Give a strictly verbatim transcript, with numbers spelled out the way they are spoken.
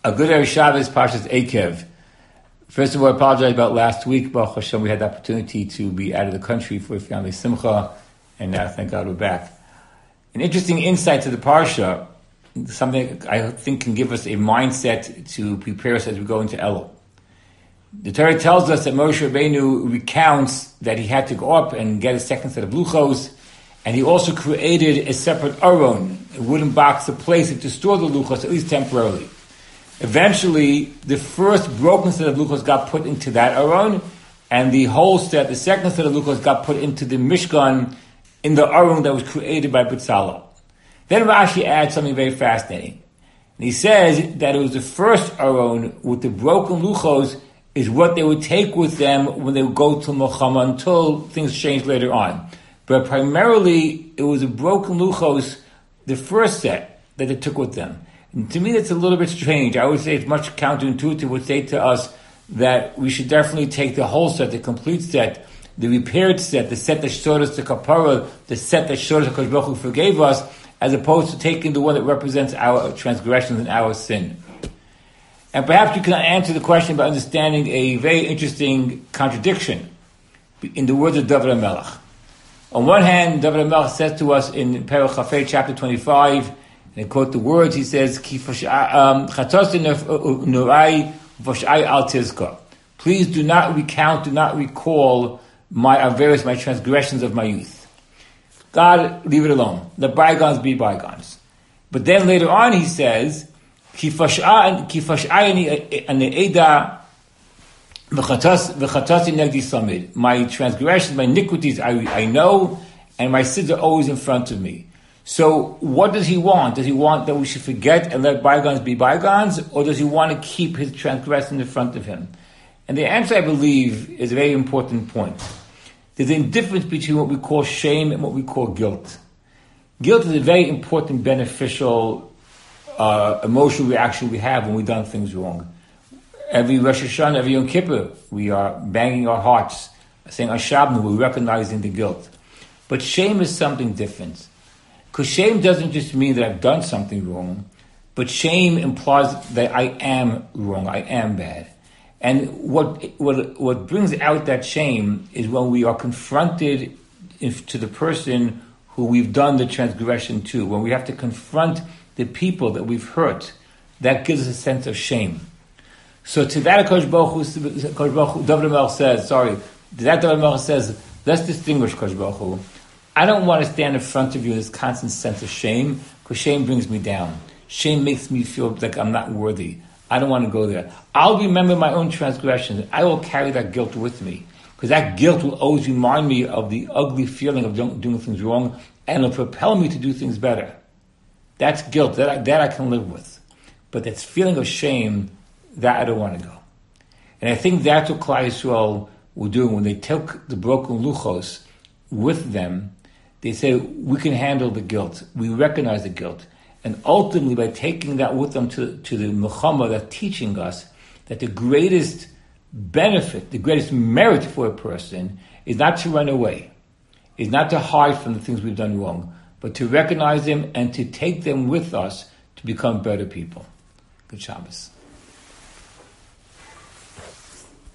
A good Erev Shabbos, Parshas Eikev. First of all, I apologize about last week. Baruch Hashem, we had the opportunity to be out of the country for a family simcha, and now, thank God, we're back. An interesting insight to the Parsha, something I think can give us a mindset to prepare us as we go into Elul. The Torah tells us that Moshe Rabbeinu recounts that he had to go up and get a second set of luchos, and he also created a separate aron, a wooden box, a place to store the luchos, at least temporarily. Eventually, the first broken set of luchos got put into that aron, and the whole set, the second set of luchos, got put into the Mishkan in the aron that was created by Bezalel. Then Rashi adds something very fascinating. And he says that it was the first aron with the broken luchos is what they would take with them when they would go to Milchama until things changed later on. But primarily, it was the broken luchos, the first set, that they took with them. And to me, that's a little bit strange. I would say it's much counterintuitive, would say to us that we should definitely take the whole set, the complete set, the repaired set, the set that showed us the kapara, the set that showed us HaKadosh Baruch Hu forgave us, as opposed to taking the one that represents our transgressions and our sin. And perhaps you can answer the question by understanding a very interesting contradiction in the words of David HaMelech. On one hand, David HaMelech says to us in Perek Chafei, chapter twenty-five, and I quote the words, he says, Please do not recount, do not recall my averos, my transgressions of my youth. God, leave it alone. Let bygones be bygones. But then later on he says, my transgressions, my iniquities I, I know, and my sins are always in front of me. So what does he want? Does he want that we should forget and let bygones be bygones? Or does he want to keep his transgression in front of him? And the answer, I believe, is a very important point. There's a difference between what we call shame and what we call guilt. Guilt is a very important, beneficial, uh, emotional reaction we have when we've done things wrong. Every Rosh Hashanah, every Yom Kippur, we are banging our hearts, saying Ashabnu, we're recognizing the guilt. But shame is something different. Because shame doesn't just mean that I've done something wrong, but shame implies that I am wrong, I am bad. And what what what brings out that shame is when we are confronted if, to the person who we've done the transgression to, when we have to confront the people that we've hurt, that gives us a sense of shame. So to that, HaKadosh Baruch Hu, HaKadosh Baruch Hu, David HaMelech says, sorry, to that David HaMelech says, let's distinguish, HaKadosh Baruch Hu. I don't want to stand in front of you with this constant sense of shame, because shame brings me down. Shame makes me feel like I'm not worthy. I don't want to go there. I'll remember my own transgressions. I will carry that guilt with me, because that guilt will always remind me of the ugly feeling of doing things wrong, and it'll propel me to do things better. That's guilt. That I, that I can live with. But that feeling of shame, that I don't want to go. And I think that's what Klal Yisrael were doing when they took the broken luchos with them. They say, we can handle the guilt. We recognize the guilt. And ultimately, by taking that with them to, to the Milchama, they're teaching us that the greatest benefit, the greatest merit for a person is not to run away, is not to hide from the things we've done wrong, but to recognize them and to take them with us to become better people. Good Shabbos.